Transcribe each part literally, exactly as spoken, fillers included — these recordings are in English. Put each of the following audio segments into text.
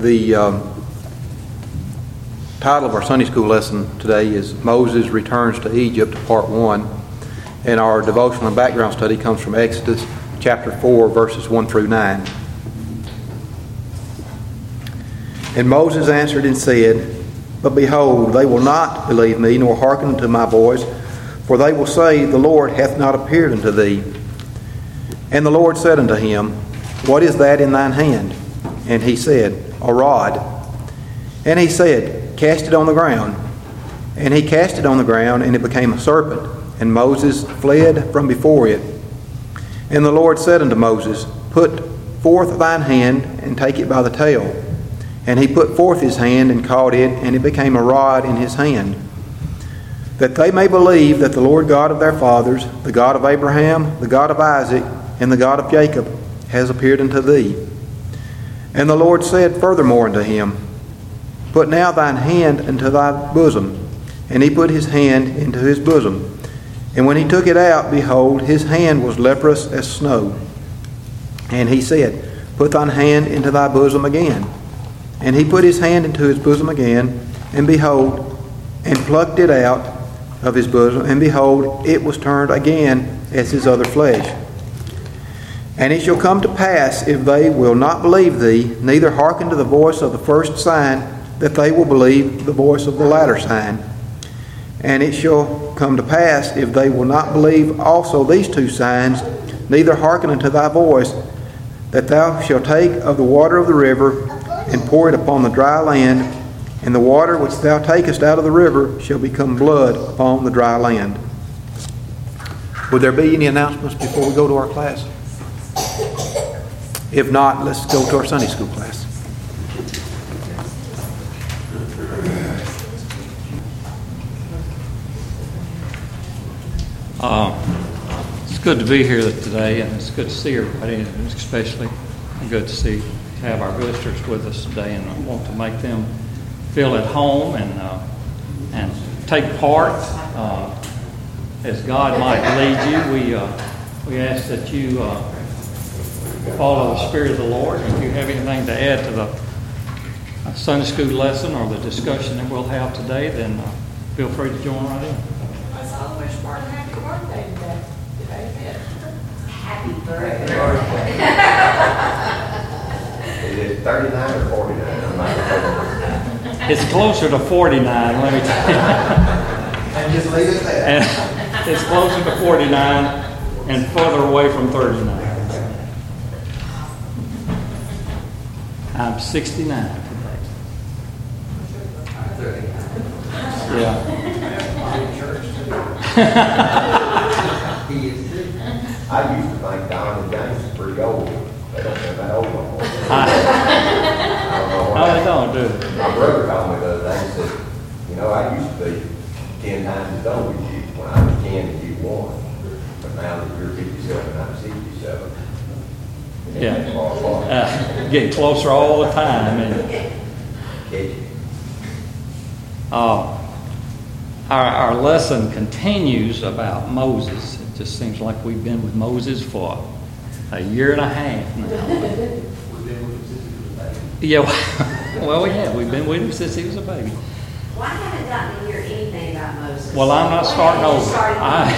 The um, title of our Sunday school lesson today is Moses Returns to Egypt, Part one. And our devotional and background study comes from Exodus chapter four, verses one through nine. And Moses answered and said, But behold, they will not believe me, nor hearken unto my voice, for they will say, The Lord hath not appeared unto thee. And the Lord said unto him, What is that in thine hand? And he said, A rod. And he said, Cast it on the ground. And he cast it on the ground, and it became a serpent. And Moses fled from before it. And the Lord said unto Moses, Put forth thine hand, and take it by the tail. And he put forth his hand, and caught it, and it became a rod in his hand. That they may believe that the Lord God of their fathers, the God of Abraham, the God of Isaac, and the God of Jacob, has appeared unto thee. And the Lord said furthermore unto him, Put now thine hand into thy bosom. And he put his hand into his bosom. And when he took it out, behold, his hand was leprous as snow. And he said, Put thine hand into thy bosom again. And he put his hand into his bosom again, and behold, and plucked it out of his bosom, and behold, it was turned again as his other flesh. And it shall come to pass, if they will not believe thee, neither hearken to the voice of the first sign, that they will believe the voice of the latter sign. And it shall come to pass, if they will not believe also these two signs, neither hearken unto thy voice, that thou shalt take of the water of the river, and pour it upon the dry land, and the water which thou takest out of the river shall become blood upon the dry land. Would there be any announcements before we go to our class? If not, let's go to our Sunday school class. Uh, it's good to be here today, and it's good to see everybody, and especially good to see have our visitors with us today, and I want to make them feel at home and uh, and take part uh, as God might lead you. We uh, we ask that you uh, follow the Spirit of the Lord. If you have anything to add to the Sunday school lesson or the discussion that we'll have today, then uh, feel free to join right in. I saw wish Martin happy birthday today. Today, happy birthday. Is it thirty-nine or forty-nine? I'm not sure. It's closer to forty-nine, let me tell you. And just leave it there. And it's closer to forty-nine and further away from thirty-nine. I'm sixty-nine today. Yeah. I used to think Don and James was pretty old. They don't have that old no more. I, I don't know no, why. they don't do it. My brother called me the other day and said, you know, I used to be ten times as old as you when I was ten and you one. But now that you're fifty-seven, I'm sixty-seven. Yeah. Far apart. Uh, getting closer all the time. And, Okay. uh, our, our lesson continues about Moses. It just seems like we've been with Moses for a year and a half now. We've been with him since he was a baby. Yeah, well, yeah, we've been with him since he was a baby. Well, I haven't gotten to hear anything about Moses. Well, I'm not starting over. Starting I,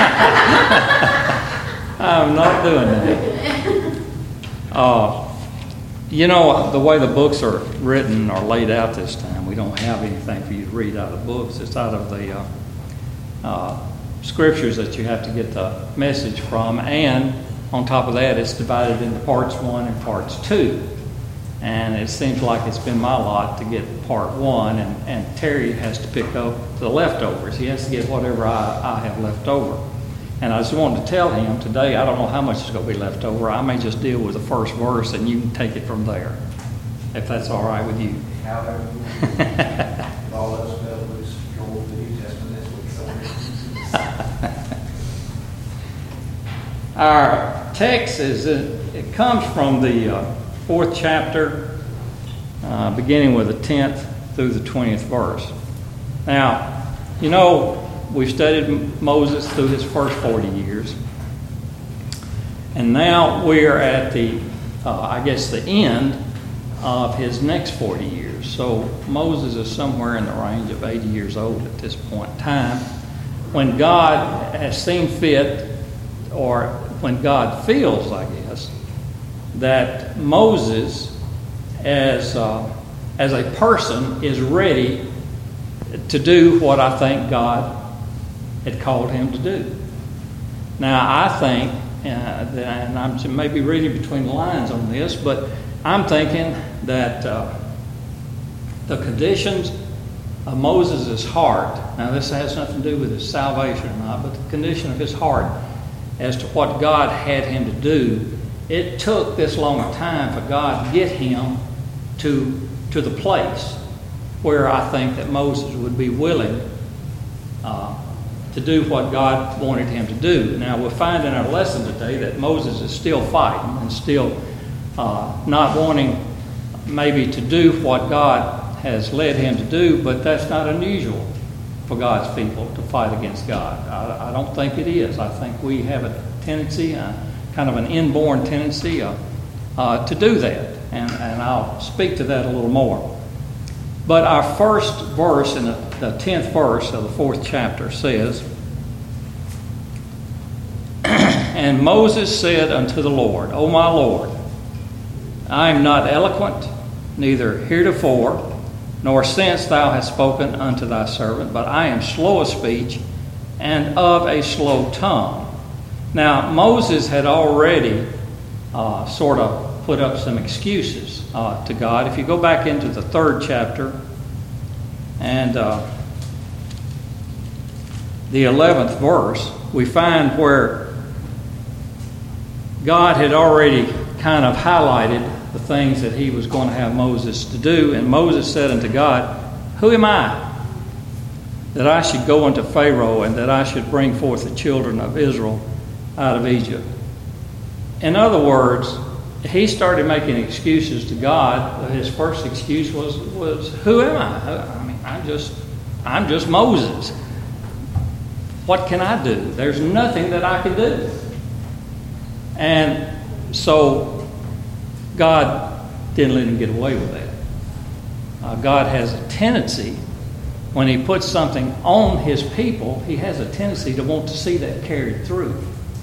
I'm not doing that. Uh, you know, the way the books are written or laid out this time, we don't have anything for you to read out of the books. It's out of the uh, uh, scriptures that you have to get the message from, and on top of that, it's divided into parts one and parts two. And it seems like it's been my lot to get part one, and, and Terry has to pick up the leftovers. He has to get whatever I, I have left over. And I just wanted to tell him today, I don't know how much is going to be left over. I may just deal with the first verse, and you can take it from there, if that's all right with you. However, all those fellows go over the New Testament, that's what it's on. Our text is, it comes from the uh, fourth chapter, uh, beginning with the tenth through the twentieth verse. Now, you know, we've studied Moses through his first forty years. And now we are at the, uh, I guess, the end of his next forty years. So Moses is somewhere in the range of eighty years old at this point in time. When God has seen fit, or when God feels, I guess, that Moses as, uh, as a person is ready to do what I think God had called him to do. Now, I think, uh, that, and I'm maybe reading between the lines on this, but I'm thinking that uh, the conditions of Moses' heart, now this has nothing to do with his salvation or not, but the condition of his heart as to what God had him to do, it took this long a time for God to get him to, to the place where I think that Moses would be willing uh, to do what God wanted him to do. Now, we'll find in our lesson today that Moses is still fighting and still uh, not wanting maybe to do what God has led him to do, but that's not unusual for God's people to fight against God. I, I don't think it is. I think we have a tendency, uh, kind of an inborn tendency uh, uh, to do that, and, and I'll speak to that a little more. But our first verse, in the, the tenth verse of the fourth chapter, says, "And Moses said unto the Lord, O my Lord, I am not eloquent, neither heretofore, nor since thou hast spoken unto thy servant, but I am slow of speech and of a slow tongue." Now, Moses had already uh, sort of put up some excuses uh, to God. If you go back into the third chapter and uh, the eleventh verse, we find where God had already kind of highlighted the things that he was going to have Moses to do. And Moses said unto God, "Who am I, that I should go unto Pharaoh, and that I should bring forth the children of Israel out of Egypt?" In other words, he started making excuses to God. His first excuse was, was who am I? I mean, I'm just, I'm just Moses. What can I do? There's nothing that I can do. And so God didn't let him get away with that. Uh, God has a tendency, when he puts something on his people, he has a tendency to want to see that carried through.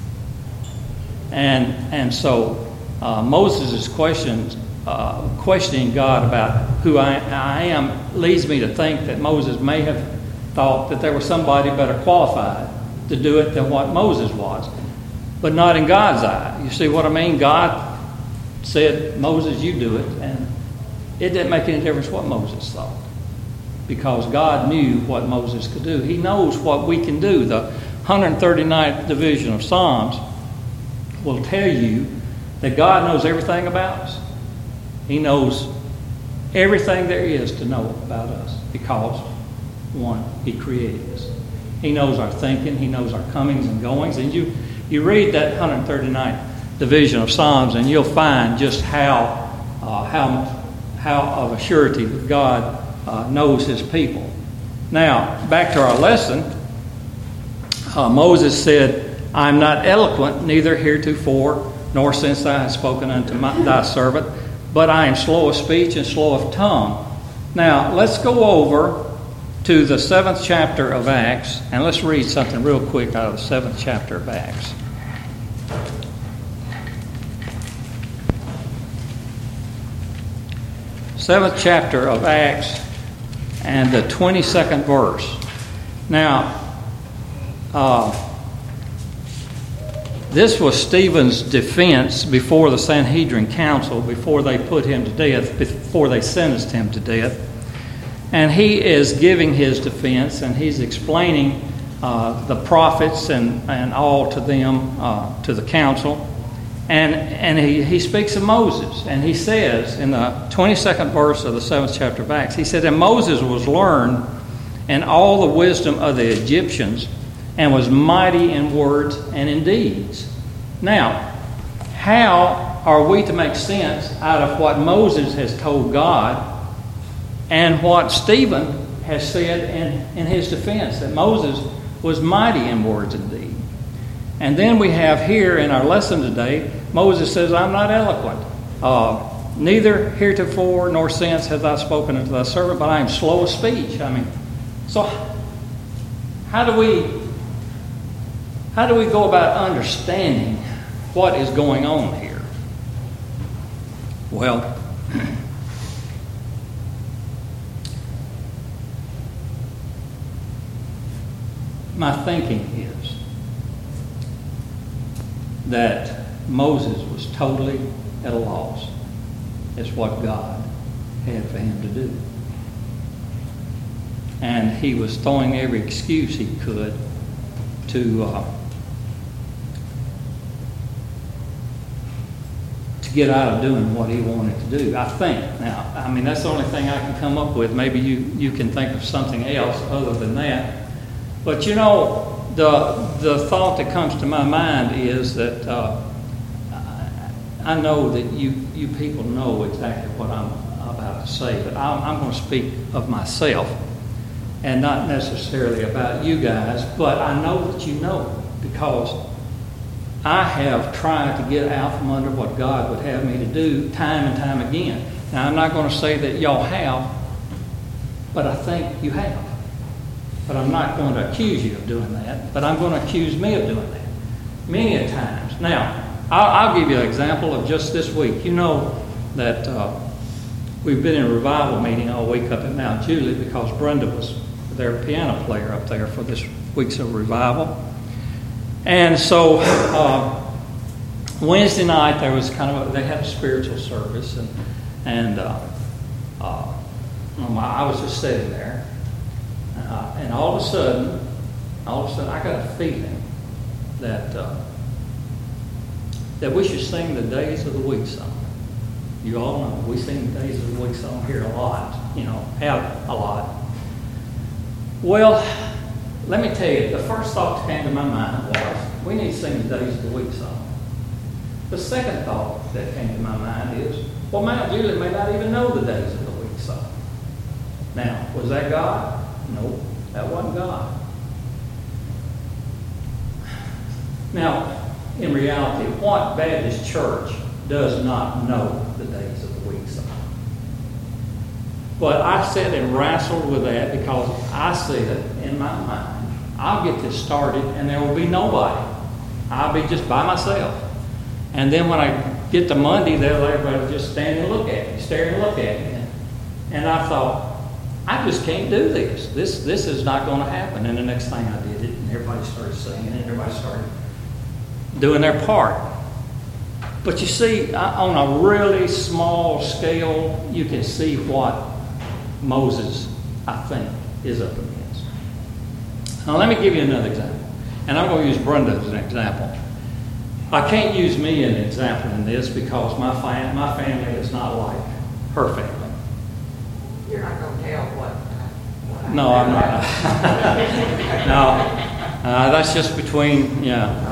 And and so uh, Moses' questions, uh, questioning God about who I, I am leads me to think that Moses may have thought that there was somebody better qualified to do it than what Moses was. But not in God's eye. You see what I mean? God said, "Moses, you do it." And it didn't make any difference what Moses thought, because God knew what Moses could do. He knows what we can do. The one hundred thirty-ninth division of Psalms will tell you that God knows everything about us. He knows everything there is to know about us because, one, he created us. He knows our thinking. He knows our comings and goings. And you, you read that one hundred thirty-ninth division of Psalms, and you'll find just how uh, how how of a surety that God uh, knows his people. Now, back to our lesson. Uh, Moses said, "I am not eloquent, neither heretofore, nor since thou hast spoken unto my, thy servant, but I am slow of speech and slow of tongue." Now, let's go over to the seventh chapter of Acts, and let's read something real quick out of the seventh chapter of Acts. Seventh chapter of Acts and the twenty-second verse. Now, uh, this was Stephen's defense before the Sanhedrin Council, before they put him to death, before they sentenced him to death. And he is giving his defense, and he's explaining uh, the prophets and, and all to them, uh, to the council. And and he, he speaks of Moses, and he says in the twenty-second verse of the seventh chapter of Acts, he said, "And Moses was learned in all the wisdom of the Egyptians, and was mighty in words and in deeds." Now, how are we to make sense out of what Moses has told God and what Stephen has said in, in his defense, that Moses was mighty in words and deeds? And then we have here in our lesson today, Moses says, "I'm not eloquent." Uh, neither heretofore nor since hath thou spoken unto thy servant, but I am slow of speech. I mean, so how do we how do we go about understanding what is going on here? Well, my thinking is that Moses was totally at a loss as what God had for him to do. And he was throwing every excuse he could to uh, to get out of doing what he wanted to do. I think. Now, I mean, that's the only thing I can come up with. Maybe you, you can think of something else other than that. But you know, the the thought that comes to my mind is that uh, I know that you, you people know exactly what I'm about to say, but I'm, I'm going to speak of myself and not necessarily about you guys, but I know that you know, because I have tried to get out from under what God would have me to do time and time again. Now, I'm not going to say that y'all have, but I think you have. But I'm not going to accuse you of doing that, but I'm going to accuse me of doing that many a times. Now, I'll, I'll give you an example of just this week. You know that uh, we've been in a revival meeting all week up at Mount Juliet because Brenda was their piano player up there for this week's of revival. And so uh, Wednesday night there was kind of a, they had a spiritual service, and and uh, uh, I was just sitting there, uh, and all of a sudden, all of a sudden I got a feeling that. Uh, that we should sing the Days of the Week song. You all know we sing the Days of the Week song here a lot, you know, have a lot. Well, let me tell you, the first thought that came to my mind was, we need to sing the Days of the Week song. The second thought that came to my mind is, well, Mount Juliet may not even know the Days of the Week song. Now, was that God? No, that wasn't God. Now, in reality, what Baptist church does not know the Days of the Week song? But I sat and wrestled with that because I said in my mind, I'll get this started and there will be nobody. I'll be just by myself. And then when I get to Monday, they'll everybody just stand and look at me, stare and look at me. And I thought, I just can't do this. This this is not going to happen. And the next thing I did it, and everybody started singing, and everybody started doing their part. But you see, on a really small scale, you can see what Moses, I think, is up against. Now, let me give you another example. And I'm going to use Brenda as an example. I can't use me as an example in this because my, fam- my family is not like her family. You're not going to tell what. what No, I'm not. No, uh, that's just between, yeah.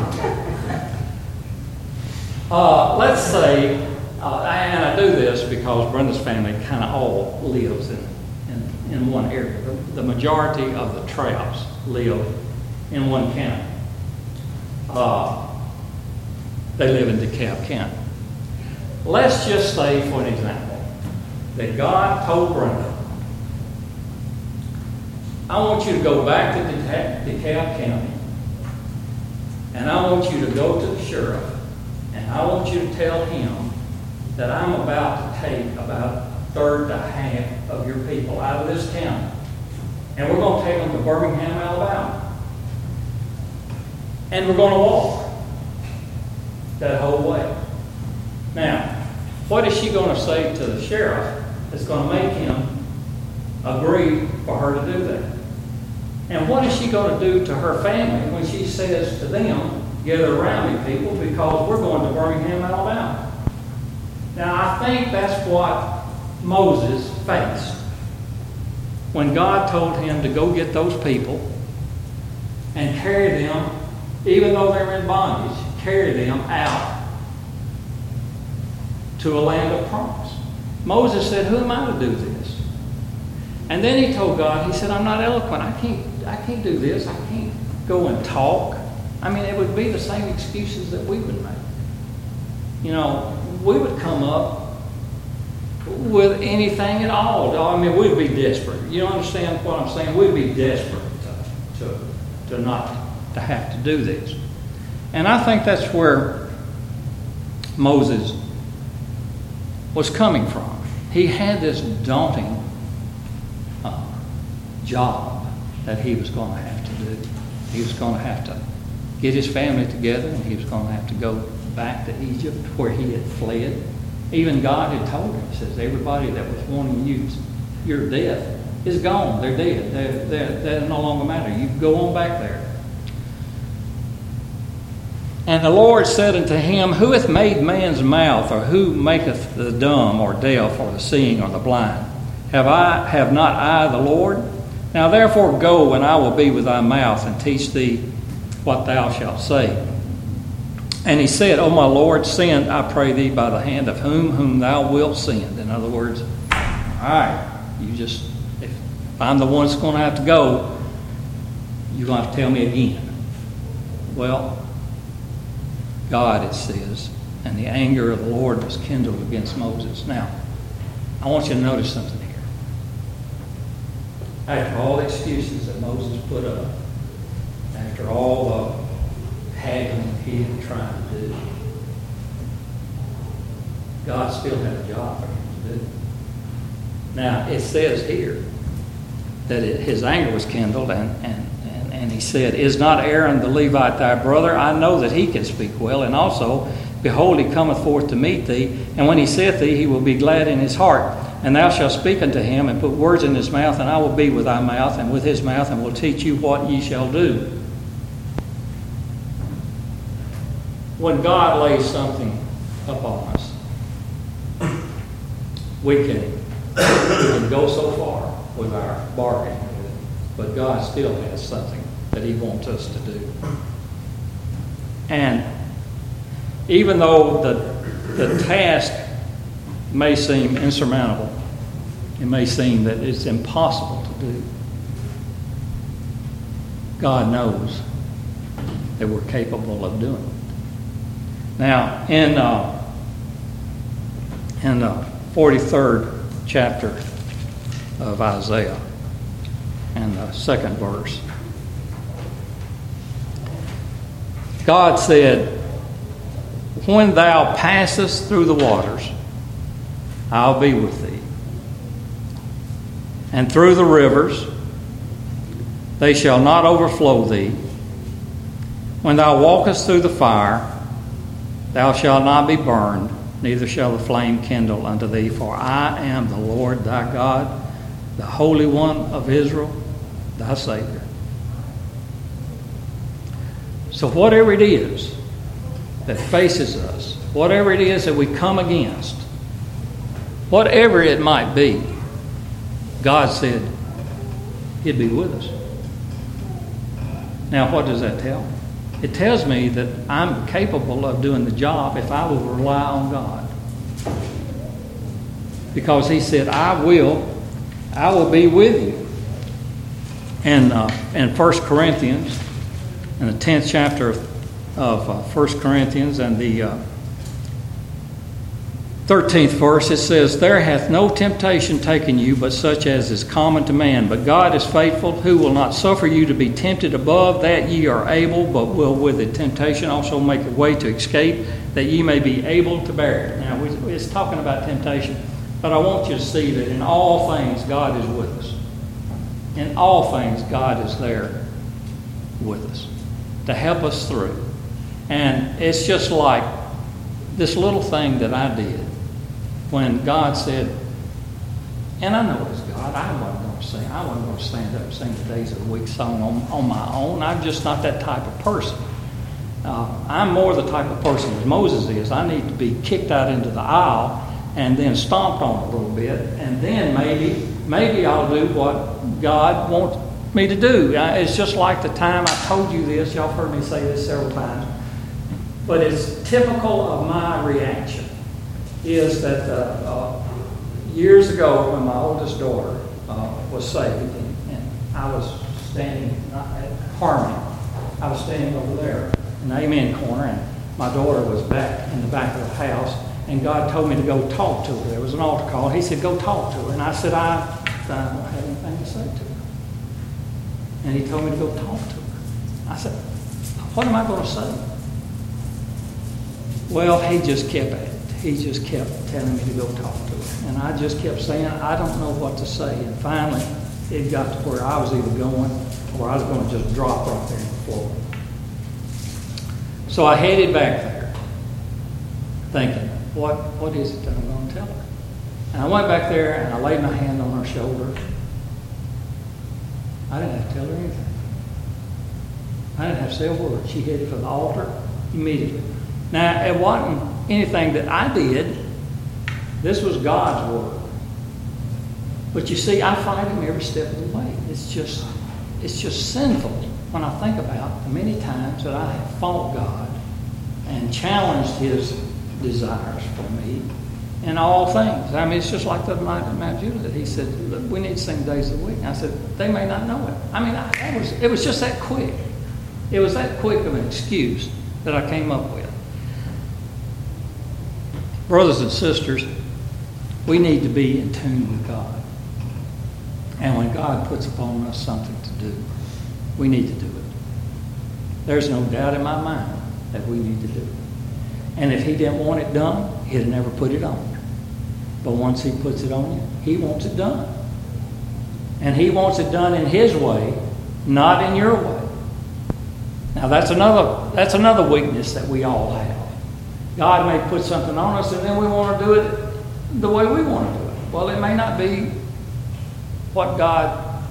Uh, let's say, uh, and I do this because Brenda's family kind of all lives in, in, in one area. The, the majority of the Trouts live in one county. Uh, they live in DeKalb County. Let's just say, for an example, that God told Brenda, I want you to go back to De- DeKalb County, and I want you to go to the sheriff, and I want you to tell him that I'm about to take about a third to half of your people out of this county. And we're going to take them to Birmingham, Alabama. And we're going to walk that whole way. Now, what is she going to say to the sheriff that's going to make him agree for her to do that? And what is she going to do to her family when she says to them, gather around me, people, because we're going to Birmingham, Alabama? Now, I think that's what Moses faced when God told him to go get those people and carry them, even though they're in bondage, carry them out to a land of promise. Moses said, who am I to do this? And then he told God, he said, I'm not eloquent. I can't, I can't do this. I can't go and talk. I mean, it would be the same excuses that we would make. You know, we would come up with anything at all. I mean, we'd be desperate. You understand what I'm saying? We'd be desperate to, to, to not to have to do this. And I think that's where Moses was coming from. He had this daunting uh, job that he was going to have to do. He was going to have to get his family together, and he was going to have to go back to Egypt where he had fled. Even God had told him, he says, everybody that was wanting you, your death is gone. They're dead. They're, they're, they're no longer matter. You go on back there. And the Lord said unto him, Who hath made man's mouth, or who maketh the dumb, or deaf, or the seeing, or the blind? Have I, have not I the Lord? Now therefore go, and I will be with thy mouth, and teach thee what thou shalt say. And he said, O my Lord, send, I pray thee, by the hand of whom whom thou wilt send. In other words, all right, you just, if I'm the one that's going to have to go, you're going to have to tell me again. Well, God, it says, and the anger of the Lord was kindled against Moses. Now, I want you to notice something here. After all the excuses that Moses put up, after all the haggling he had tried to do, God still had a job for him to do. Now, it says here that it, his anger was kindled, and, and, and, and he said, Is not Aaron the Levite thy brother? I know that he can speak well, and also, behold, he cometh forth to meet thee, and when he saith thee, he will be glad in his heart. And thou shalt speak unto him, and put words in his mouth, and I will be with thy mouth, and with his mouth, and will teach you what ye shall do. When God lays something upon us, we can, we can go so far with our bargaining with it, but God still has something that he wants us to do. And even though the, the task may seem insurmountable, it may seem that it's impossible to do, God knows that we're capable of doing it. Now, in uh, in the forty-third chapter of Isaiah, and the second verse, God said, When thou passest through the waters, I'll be with thee. And through the rivers, they shall not overflow thee. When thou walkest through the fire, thou shalt not be burned, neither shall the flame kindle unto thee. For I am the Lord thy God, the Holy One of Israel, thy Savior. So whatever it is that faces us, whatever it is that we come against, whatever it might be, God said He'd be with us. Now, what does that tell me? It tells me that I'm capable of doing the job if I will rely on God. Because He said, I will, I will be with you. And uh, in First Corinthians, in the tenth chapter of, of uh, First Corinthians and the uh, thirteenth verse, it says, There hath no temptation taken you but such as is common to man. But God is faithful, who will not suffer you to be tempted above that ye are able, but will with the temptation also make a way to escape, that ye may be able to bear it. Now, it's talking about temptation, but I want you to see that in all things God is with us. In all things God is there with us to help us through. And it's just like this little thing that I did when God said, and I know it's God, I wasn't going to sing, I wasn't going to stand up and sing the Days of the Week song on, on my own. I'm just not that type of person. Uh, I'm more the type of person as Moses is. I need to be kicked out into the aisle and then stomped on a little bit, and then maybe, maybe I'll do what God wants me to do. It's just like the time I told you this, y'all have heard me say this several times, but it's typical of my reaction, is that uh, uh, years ago when my oldest daughter uh, was saved, and, and I was standing at Harmony, I was standing over there in the Amen corner, and my daughter was back in the back of the house, and God told me to go talk to her. There was an altar call. He said, go talk to her. And I said, I, I don't have anything to say to her. And he told me to go talk to her. I said, what am I going to say? Well, he just kept at it. He just kept telling me to go talk to her. And I just kept saying, I don't know what to say. And finally, it got to where I was either going or I was going to just drop right there on the floor. So I headed back there, thinking, what, what is it that I'm going to tell her? And I went back there and I laid my hand on her shoulder. I didn't have to tell her anything. I didn't have to say a word. She headed for the altar immediately. Now, it wasn't anything that I did. This was God's word. But you see, I fight him every step of the way. It's just, it's just sinful when I think about the many times that I have fought God and challenged his desires for me in all things. I mean, it's just like the night at Mount Judah that he said, look, we need to sing days of the week. And I said, they may not know it. I mean, I, that was, it was just that quick. It was that quick of an excuse that I came up with. Brothers and sisters, we need to be in tune with God. And when God puts upon us something to do, we need to do it. There's no doubt in my mind that we need to do it. And if he didn't want it done, he'd never put it on you. But once he puts it on you, he wants it done. And he wants it done in his way, not in your way. Now that's another that's another weakness that we all have. God may put something on us and then we want to do it the way we want to do it. Well, it may not be what God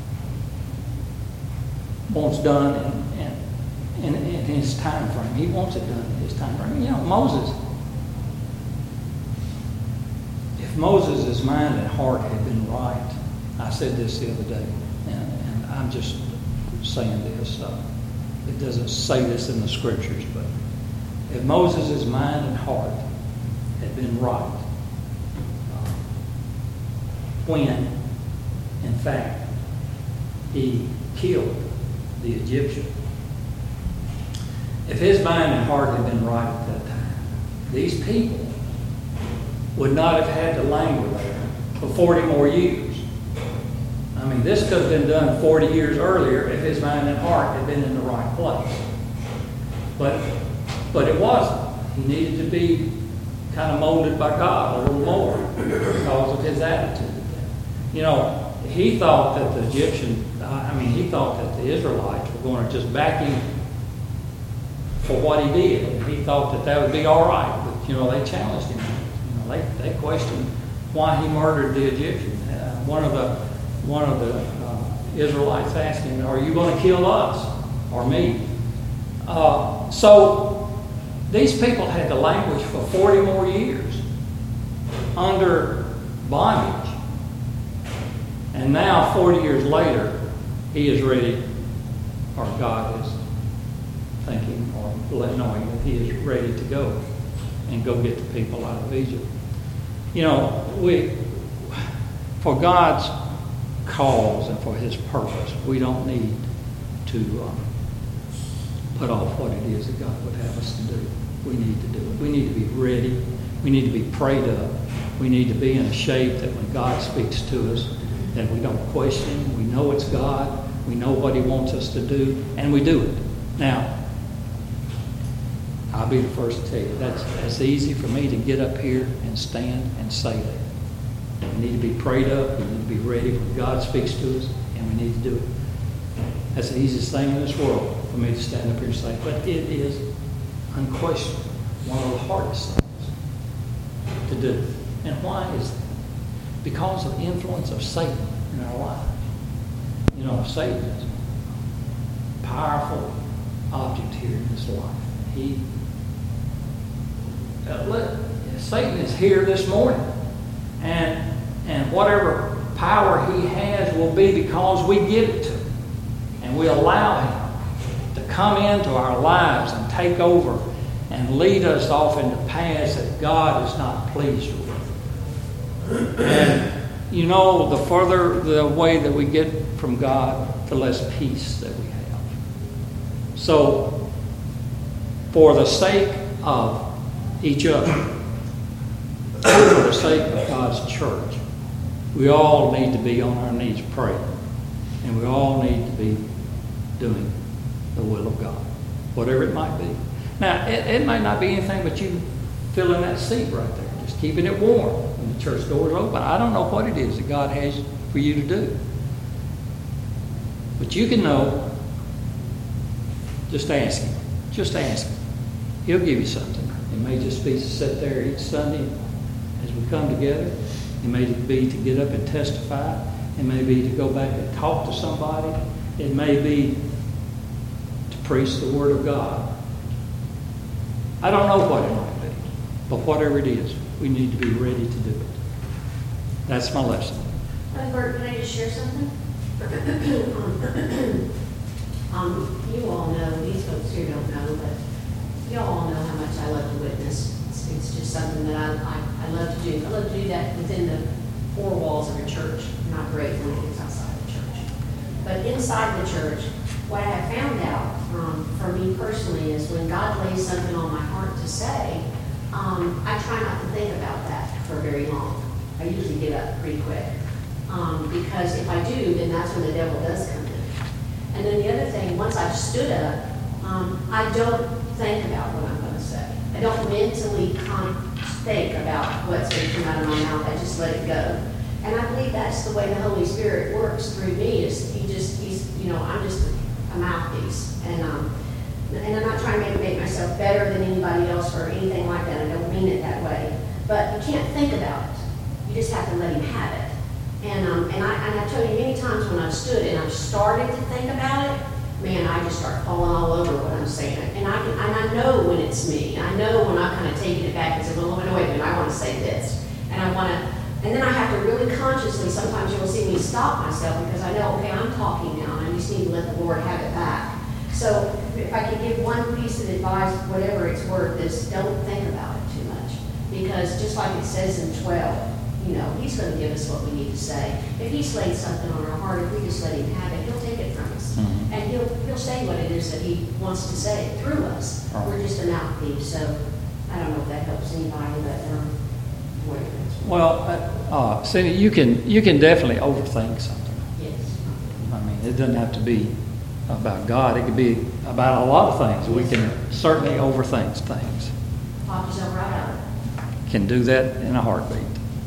wants done in, in, in his time frame. He wants it done in his time frame. You know, Moses, if Moses' mind and heart had been right, I said this the other day, and, and I'm just saying this. Uh, it doesn't say this in the scriptures, but if Moses' mind and heart had been right, uh, when, in fact, he killed the Egyptian, if his mind and heart had been right at that time, these people would not have had to linger there for forty more years. I mean, this could have been done forty years earlier if his mind and heart had been in the right place. But, but it wasn't. He needed to be kind of molded by God a little more because of his attitude. You know, he thought that the Egyptian, I mean, he thought that the Israelites were going to just back him for what he did. And he thought that that would be all right. But, you know, they challenged him. You know, they, they questioned why he murdered the Egyptian. Uh, one of the One of the uh, Israelites asked him, are you going to kill us or me? Uh, so these people had to languish for forty more years under bondage. And now, forty years later, he is ready, or God is thinking or knowing that he is ready to go and go get the people out of Egypt. You know, we, for God's cause and for his purpose, we don't need to um, put off what it is that God would have us to do. We need to do it. We need to be ready. We need to be prayed up. We need to be in a shape that when God speaks to us, that we don't question. We know it's God. We know what he wants us to do, and we do it. Now, I'll be the first to tell you, that's, that's easy for me to get up here and stand and say that. We need to be prayed up. We need to be ready when God speaks to us, and we need to do it. That's the easiest thing in this world for me to stand up here and say, but it is unquestionably one of the hardest things to do. And why is that? Because of the influence of Satan in our life. You know, Satan is a powerful object here in this life. He, uh, let, Satan is here this morning. And and whatever power he has will be because we give it to him. And we allow him to come into our lives and take over and lead us off into paths that God is not pleased with. And you know, the further the way that we get from God, the less peace that we have. So, for the sake of each other, for the sake of God's church, we all need to be on our knees praying. And we all need to be doing the will of God, whatever it might be. Now, it, it might not be anything but you filling that seat right there, just keeping it warm when the church doors are open. I don't know what it is that God has for you to do. But you can know, just ask Him. Just ask Him. He'll give you something. It may just be to sit there each Sunday as we come together. It may be to get up and testify. It may be to go back and talk to somebody. It may be to preach the Word of God. I don't know what it might be. But whatever it is, we need to be ready to do it. That's my lesson. Brother Bert, can I just share something? um, you all know, these folks here don't know, but you all know how much I love to witness. It's, it's just something that I, I, I love to do. I love to do that within the four walls of a church. Not great when it gets outside the church. But inside the church, what I have found out um, for me personally is when God lays something on my heart to say, um, I try not to think about that for very long. I usually get up pretty quick. Um, because if I do, then that's when the devil does come in. And then the other thing, once I've stood up, um, I don't think about what I'm going to say. I don't mentally con- think about what's going to come out of my mouth. I just let it go. And I believe that's the way the Holy Spirit works through me. Is He just, He's, you know, I'm just a mouthpiece. And um, and I'm not trying to make, make myself better than anybody else or anything like that. I don't mean it that way. But you can't think about it. You just have to let Him have it. And um, and I and I tell you many times when I've stood and I've started to think about it, man, I just start falling all over what I'm saying. And I can, and I know when it's me. I know when I'm kind of taking it back and saying, well, wait, wait a minute, I want to say this, and I want to. And then I have to really consciously. Sometimes you'll see me stop myself because I know, okay, I'm talking now, and I just need to let the Lord have it back. So if I could give one piece of advice, whatever it's worth, is don't think about it too much, because just like it says in twelve. You know, He's going to give us what we need to say. If He's laid something on our heart, if we just let Him have it, He'll take it from us. Mm-hmm. And He'll He'll say what it is that He wants to say through us. Right. We're just a mouthpiece. So I don't know if that helps anybody, but um, whatever. Well, uh, uh, Cindy, you can you can definitely overthink something. Yes. I mean, it doesn't have to be about God. It could be about a lot of things. Yes. We can certainly overthink things. Pop yourself right out of it. Can do that in a heartbeat.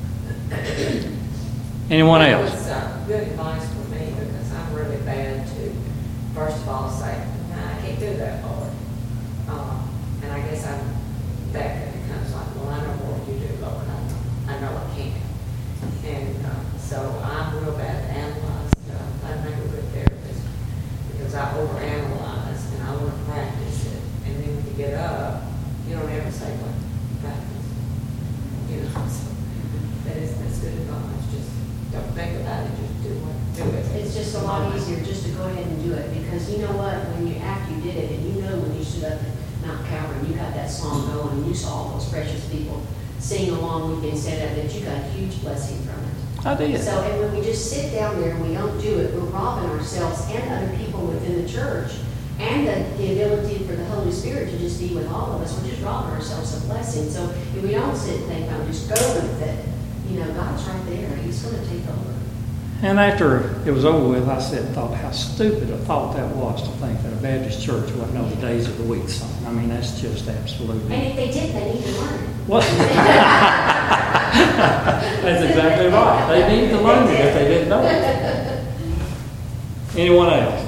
Anyone That else? was uh, good advice for me because I'm really bad to, first of all, say, nah, I can't do that, Lord. Um, and I guess I'm, that becomes like, well, I know more than you do, Lord. I know I, know I can't. And uh, so I'm real bad to analyze stuff. I'm not a good therapist because I overanalyze and I want to practice it. And then when you get up, you don't ever say what you practice. You know, so that is, that's good advice. Just don't think about it, just do what, do it. It's just a lot easier just to go ahead and do it, because you know what, when you, after you did it, and you know when you stood up at Mount Calvary and you got that song going and you saw all those precious people singing along with you and said that, you got a huge blessing from it. I did. So, and when we just sit down there and we don't do it, we're robbing ourselves and other people within the church and the, the ability for the Holy Spirit to just be with all of us. We're just robbing ourselves of blessing. So if we don't sit and think, I'm just go with it, you know, God's right there. He's going to take over. And after it was over with, I said, thought how stupid a thought that was to think that a Baptist church wouldn't know the days of the week song. I mean, that's just absolutely. And if they did, they need to learn it. What? That's exactly right. They need to learn it if they didn't know it. Anyone else?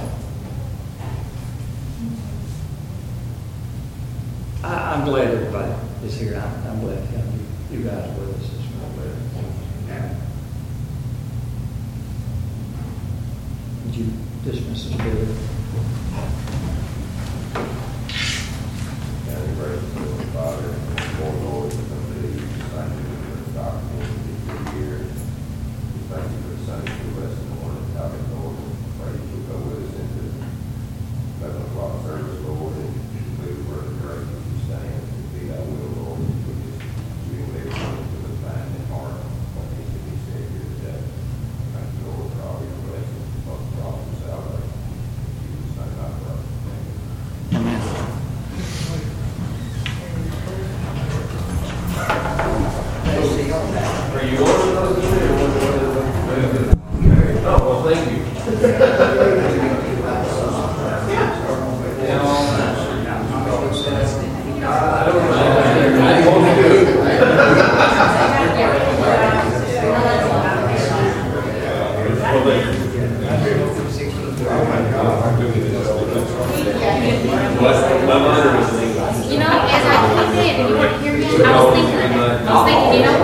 I, I'm glad everybody is here. I'm, I'm glad to have you, you guys with us this morning. Would you dismiss us, Billy? County President, Father, Lord, Lord, and of thee, thank you for the opportunity to be here. Thank you for the Sunday school lesson, Lord, and topic, Lord, and pray that you'll go with us into eleven o'clock service, Lord, and move for the grace that you stand, to be thy will, Lord, and we just, we will everything to the mind and heart, what needs to be said here today. Thank you, Lord, for all your blessings, both for all your salvation. In Jesus' name, I pray. Amen. You know, as I came in, and you weren't here yet, I was thinking of that. I was thinking, you know